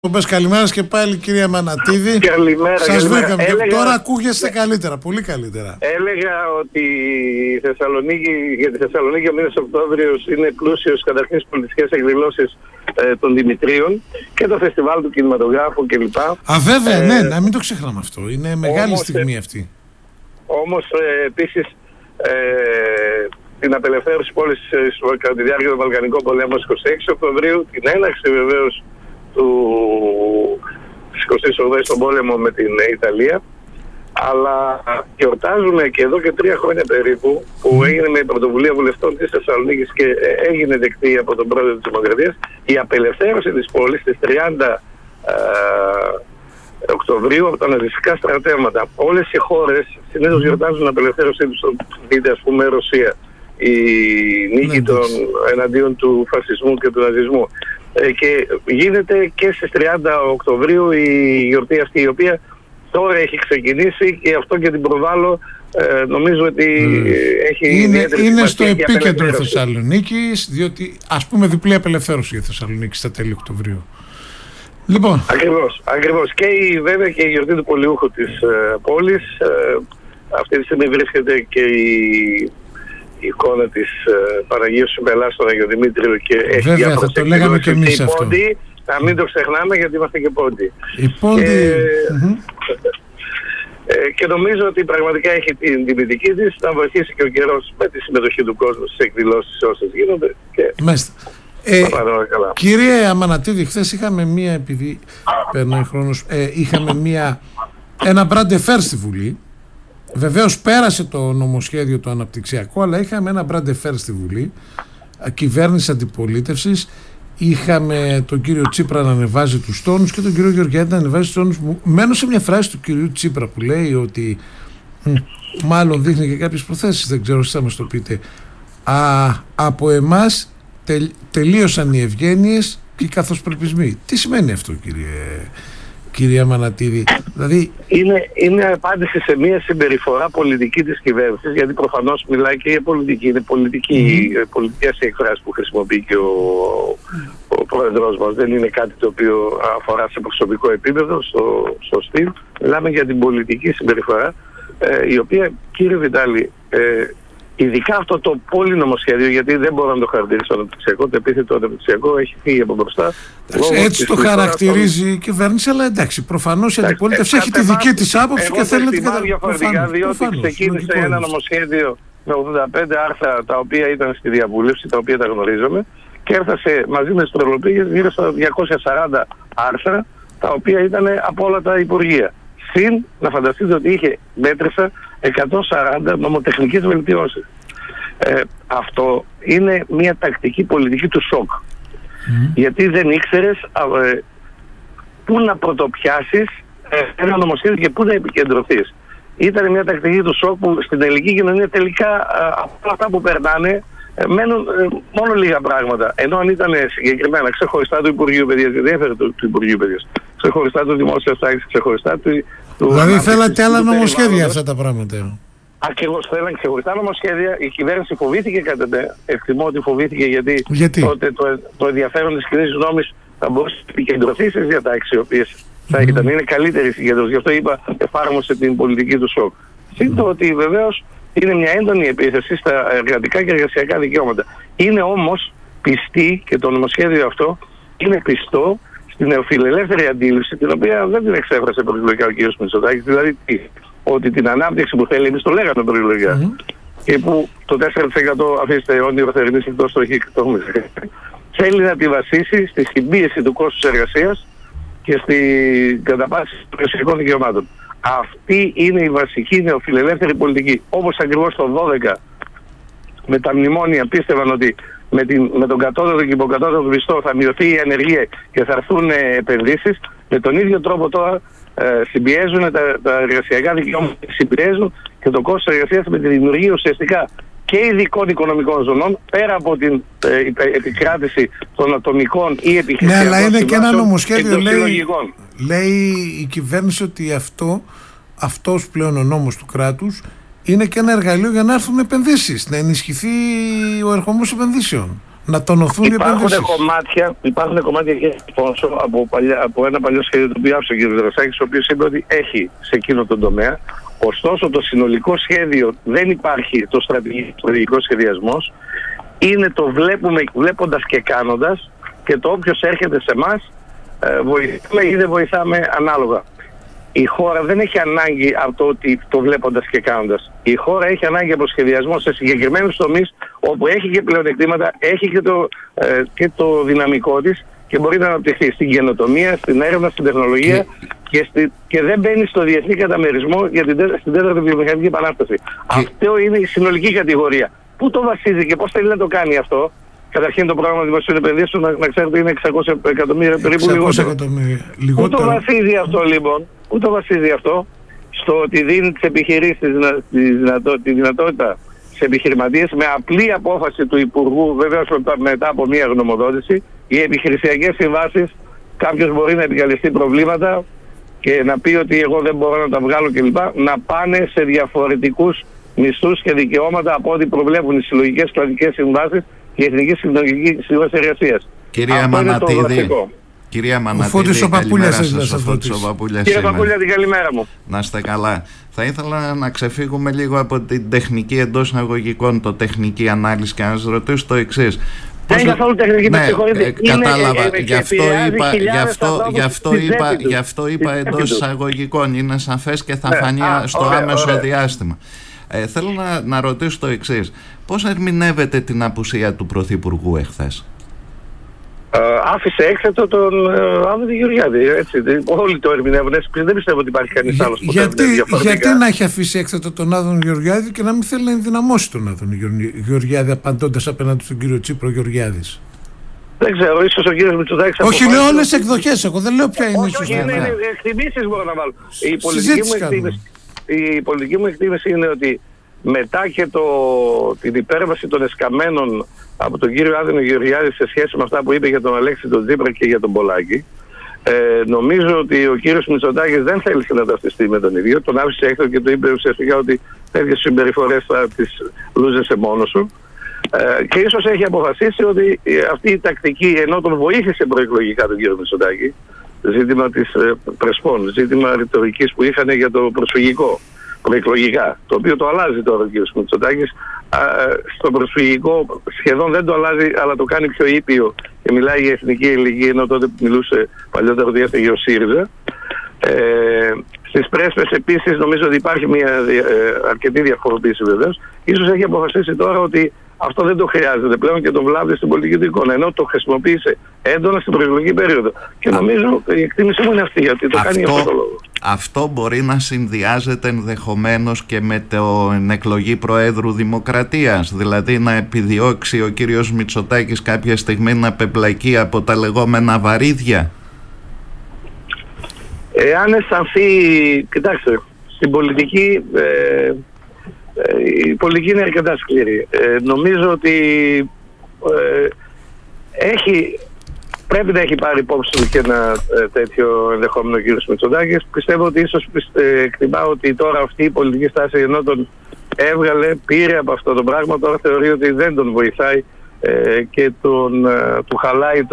Καλημέρα και πάλι, κυρία Μανατίδη. Καλημέρα. Σας βρήκαμε. Τώρα ακούγεστε καλύτερα, πολύ καλύτερα. Έλεγα ότι για τη Θεσσαλονίκη ο μήνας Οκτώβριος είναι πλούσιος καταρχήν στις πολιτικές εκδηλώσεις των Δημητρίων και το φεστιβάλ του κινηματογράφου κλπ. Βέβαια, ναι, να μην το ξεχνάμε αυτό. Είναι μεγάλη στιγμή αυτή. Όμως επίσης την απελευθέρωση της πόλης κατά τη διάρκεια των Βαλκανικών πολέμων 26 Οκτωβρίου, την έναρξη βεβαίως στις 28 στον πόλεμο με την Ιταλία, αλλά γιορτάζουμε και εδώ και 3 χρόνια περίπου που έγινε με πρωτοβουλία βουλευτών της Θεσσαλονίκης και έγινε δεκτή από τον πρόεδρο της Δημοκρατίας η απελευθέρωση της πόλης στις 30 Οκτωβρίου από τα ναζιστικά στρατεύματα. Όλες οι χώρες συνήθως γιορτάζουν την απελευθέρωσή τους, δείτε ας πούμε Ρωσία, η νίκη των εναντίον του φασισμού και του ναζισμού. Και γίνεται και στις 30 Οκτωβρίου η γιορτή αυτή, η οποία τώρα έχει ξεκινήσει και αυτό και την προβάλλω. Νομίζω ότι έχει είναι στο επίκεντρο Θεσσαλονίκης, διότι ας πούμε διπλή απελευθέρωση για Θεσσαλονίκη στα τέλη Οκτωβρίου. Λοιπόν. Ακριβώς. Και βέβαια και η γιορτή του πολιούχου της πόλης. Αυτή τη στιγμή βρίσκεται και η εικόνα της Παναγίας Συμπελάς στον Αγιο Δημήτριο και έχει βέβαια, θα το λέγαμε και εμείς αυτό. Πόντι, να μην το ξεχνάμε γιατί είμαστε και πόντι. Και νομίζω ότι πραγματικά έχει την τιμητική της, να βοηθήσει και ο καιρός με τη συμμετοχή του κόσμου στις εκδηλώσεις όσες γίνονται. Κύριε Αμανατίδη, χθες είχαμε μία, επειδή περνάει χρόνος, είχαμε ένα μπραντεφέρ στη Βουλή. Βεβαίως πέρασε το νομοσχέδιο το αναπτυξιακό, αλλά είχαμε ένα μπραντεφέρ στη Βουλή, κυβέρνηση αντιπολίτευσης. Είχαμε τον κύριο Τσίπρα να ανεβάζει τους τόνους και τον κύριο Γεωργιάδη να ανεβάζει τους τόνους. Μένω σε μια φράση του κυρίου Τσίπρα που λέει ότι μάλλον δείχνει και κάποιες προθέσεις, δεν ξέρω εσείς θα μας το πείτε. Από εμάς τελείωσαν οι ευγένειες και οι καθοσπρεπισμοί. Τι σημαίνει αυτό, κυρία Μανατίδη? Δηλαδή είναι απάντηση σε μια συμπεριφορά πολιτική της κυβέρνησης, γιατί προφανώς μιλάει και για πολιτική. Είναι πολιτικές οι εκφράσεις που χρησιμοποιεί και ο πρόεδρος μας. Δεν είναι κάτι το οποίο αφορά σε προσωπικό επίπεδο, στο στυλ. Μιλάμε για την πολιτική συμπεριφορά, η οποία, κύριε Βιτάλη, ειδικά αυτό το πολυνομοσχέδιο, γιατί δεν μπορώ να το χαρακτηρίσω αναπτυξιακό, το επίθετο αναπτυξιακό έχει φύγει από μπροστά. Έτσι το χαρακτηρίζει η κυβέρνηση, αλλά εντάξει, προφανώς η αντιπολίτευση έχει τη δική της άποψη και θέλει να την καταλάβει. Διαφορετικά, διότι ξεκίνησε ένα νομοσχέδιο με 85 άρθρα τα οποία ήταν στη διαβούλευση, τα οποία τα γνωρίζαμε, και έφτασε μαζί με τις τροπολογίες γύρω στα 240 άρθρα, τα οποία ήταν από όλα τα υπουργεία. Συν να φανταστείτε ότι είχε, μέτρησα, 140 νομοτεχνικές βελτιώσεις. Αυτό είναι μια τακτική πολιτική του σοκ. Γιατί δεν ήξερες πού να πρωτοπιάσεις ένα νομοσχέδιο και πού να επικεντρωθείς. Ήταν μια τακτική του σοκ που στην ελληνική κοινωνία τελικά από όλα αυτά που περνάνε μένουν μόνο λίγα πράγματα. Ενώ αν ήταν συγκεκριμένα ξεχωριστά του Υπουργείου Παιδείας, δεν έφερε του Υπουργείου Παιδείας, ξεχωριστά του Δημόσιας Τάξης, ξεχωριστά του. Δηλαδή θέλατε άλλα νομοσχέδια αυτά τα πράγματα. Ακριβώς, θέλαν ξεχωριστά νομοσχέδια. Η κυβέρνηση φοβήθηκε, εκτιμώ ότι φοβήθηκε, γιατί τότε το ενδιαφέρον της κοινής γνώμης θα μπορούσε να επικεντρωθεί στις διατάξεις οι οποίες θα ήταν. Είναι καλύτερη η συγκέντρωση. Γι' αυτό είπα, εφάρμοσε την πολιτική του σοκ. Συν το ότι βεβαίως είναι μια έντονη επίθεση στα εργατικά και εργασιακά δικαιώματα. Είναι όμως πιστή, και το νομοσχέδιο αυτό είναι πιστό στην νεοφιλελεύθερη αντίληψη, την οποία δεν την εξέφρασε προεκλογικά ο κ. Μητσοτάκης. Δηλαδή ότι την ανάπτυξη που θέλει, εμείς το λέγαμε προεκλογικά, και που το 4% αφήστε όνειρο θερινής εκτός το θέλει να τη βασίσει στη συμπίεση του κόστους εργασίας και στην καταπάτηση των εργασιακών δικαιωμάτων. Αυτή είναι η βασική νεοφιλελεύθερη πολιτική. Όπως ακριβώς το 12 με τα μνημόνια πίστευαν ότι με τον κατώτατο και υποκατώτατο μισθό θα μειωθεί η ανεργία και θα έρθουν επενδύσεις, με τον ίδιο τρόπο τώρα συμπιέζουν τα εργασιακά δικαιώματα, συμπιέζουν και το κόστος εργασίας με τη δημιουργία ουσιαστικά και ειδικών οικονομικών ζωνών, πέρα από την επικράτηση των ατομικών ή επιχειρησιακών. Ναι, αλλά είναι και ένα νομοσχέδιο, λέει η κυβέρνηση ότι αυτός πλέον ο νόμος του κράτους είναι και ένα εργαλείο για να έρθουν επενδύσεις, να ενισχυθεί ο ερχομός επενδύσεων. να τονωθούν οι επενδύσεις. Υπάρχουν κομμάτια και σπόνσο από ένα παλιό σχέδιο το οποίο άφησε ο κ. Δροσάκης, ο οποίος είπε ότι έχει σε εκείνο τον τομέα. Ωστόσο το συνολικό σχέδιο δεν υπάρχει, το στρατηγικό σχεδιασμός. Είναι το βλέποντας και κάνοντας, και το όποιος έρχεται σε εμάς βοηθάμε ή δεν βοηθάμε ανάλογα. Η χώρα δεν έχει ανάγκη από το ότι το βλέποντας και κάνοντας. Η χώρα έχει ανάγκη από σχεδιασμό σε συγκεκριμένους τομείς όπου έχει και πλεονεκτήματα, έχει και το δυναμικό της και μπορεί να αναπτυχθεί στην καινοτομία, στην έρευνα, στην τεχνολογία και δεν μπαίνει στο διεθνή καταμερισμό για στην τέταρτη βιομηχανική επανάσταση. Αυτό είναι η συνολική κατηγορία. Πού το βασίζει και πώς θέλει να το κάνει αυτό? Καταρχήν το πρόγραμμα δημοσίων επενδύσεων, να ξέρετε, είναι 600 εκατομμύρια περίπου λιγότερο. Πού το βασίζει αυτό λοιπόν? Πού το βασίζει αυτό? Στο ότι δίνει τις επιχειρήσεις τη δυνατότητα σε επιχειρηματίες με απλή απόφαση του Υπουργού, βεβαίως μετά από μια γνωμοδότηση, οι επιχειρησιακές συμβάσεις, κάποιος μπορεί να επικαλεστεί προβλήματα και να πει ότι εγώ δεν μπορώ να τα βγάλω κλπ. Να πάνε σε διαφορετικούς μισθούς και δικαιώματα από ό,τι προβλέπουν οι συλλογικές κρατικές συμβάσεις και η Εθνική Συλλογική Σύμβαση Εργασίας. Κυρία Μανατίδη, Φώτης ο Παπούλιας Κύριε Παπούλια, την καλημέρα μου. Να είστε καλά. Θα ήθελα να ξεφύγουμε λίγο από την τεχνική εντός εισαγωγικών, το τεχνική ανάλυση, και να σας ρωτήσω το εξής. Δεν είναι καθόλου τεχνική, κατάλαβα. Γι' αυτό είπα εντός εισαγωγικών. Είναι σαφές και θα φανεί στο άμεσο διάστημα. Θέλω να ρωτήσω το εξής. Πώς ερμηνεύετε την απουσία του Πρωθυπουργού εχθές? Άφησε έξω τον Άδωνη Γεωργιάδη. Έτσι. Όλοι το ερμηνεύουν. Δεν πιστεύω ότι υπάρχει κανείς άλλος που γιατί να έχει αφήσει έξω τον Άδωνη Γεωργιάδη και να μην θέλει να ενδυναμώσει τον Άδωνη Γεωργιάδη, απαντώντας απέναντι στον κύριο Τσίπρο Γεωργιάδης? Δεν ξέρω, ίσως ο κύριος Μητσοτάκης... Όχι, λέω όλες τις εκδοχές, εγώ δεν λέω ποια είναι η σωστή. Όχι, εκτιμήσεις μπορώ να βάλω. Η πολιτική μου εκτίμηση είναι ότι μετά και την υπέρβαση των εσκαμμένων από τον κύριο Άδωνη Γεωργιάδη σε σχέση με αυτά που είπε για τον Αλέξη τον Τσίπρα και για τον Πολάκη, νομίζω ότι ο κύριος Μητσοτάκης δεν θέλησε να ταυτιστεί με τον ίδιο. Τον άφησε έξω και του είπε ουσιαστικά ότι τέτοιες συμπεριφορές θα τις λούζεσαι μόνος σου. Και ίσως έχει αποφασίσει ότι αυτή η τακτική, ενώ τον βοήθησε προεκλογικά τον κύριο Μητσοτάκη, ζήτημα της Πρεσπών, ζήτημα ρητορικής που είχαν για το προσφυγικό προεκλογικά, το οποίο το αλλάζει τώρα ο κ. Μητσοτάκης, στο προσφυγικό σχεδόν δεν το αλλάζει, αλλά το κάνει πιο ήπιο και μιλάει για εθνική ελληνική, ενώ τότε μιλούσε παλιότερα ότι έφταιγε ο ΣΥΡΙΖΑ. Στις πρέσβες επίσης νομίζω ότι υπάρχει μια αρκετή διαφοροποίηση βεβαίως. Ίσως έχει αποφασίσει τώρα ότι αυτό δεν το χρειάζεται πλέον και τον βλάβει στην πολιτική του εικόνα, ενώ το χρησιμοποίησε έντονα στην προεκλογική περίοδο. Και νομίζω η εκτίμησή μου είναι αυτή, γιατί το κάνει για αυτόν τον λόγο. Αυτό μπορεί να συνδυάζεται ενδεχομένως και με την εκλογή Προέδρου Δημοκρατίας, δηλαδή να επιδιώξει ο κύριος Μητσοτάκης κάποια στιγμή να πεμπλακεί από τα λεγόμενα βαρύδια? Εάν αισθανθεί, κοιτάξτε, στην πολιτική, η πολιτική είναι αρκετά σκληρή. Νομίζω ότι πρέπει να έχει πάρει υπόψη του και ένα τέτοιο ενδεχόμενο κύριος Μητσοτάκης. Πιστεύω ότι ίσως εκτιμά ότι τώρα αυτή η πολιτική στάση, ενώ τον πήρε από αυτό το πράγμα, τώρα θεωρεί ότι δεν τον βοηθάει και του χαλάει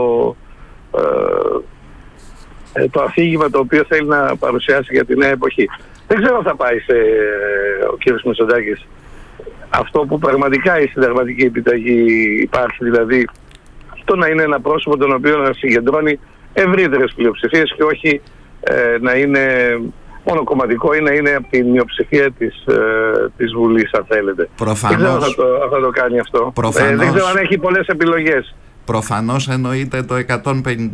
το αφήγημα το οποίο θέλει να παρουσιάσει για τη νέα εποχή. Δεν ξέρω αν θα πάει ο κύριος Μητσοτάκης αυτό που πραγματικά η συνταγματική επιταγή υπάρχει, δηλαδή το να είναι ένα πρόσωπο τον οποίο να συγκεντρώνει ευρύτερες πλειοψηφίες και όχι να είναι μονοκομματικό ή να είναι από τη μειοψηφία της Βουλής, αν θέλετε. Προφανώς, δεν ξέρω αν θα το κάνει αυτό. Δεν ξέρω αν έχει πολλές επιλογές. Προφανώς εννοείται το 150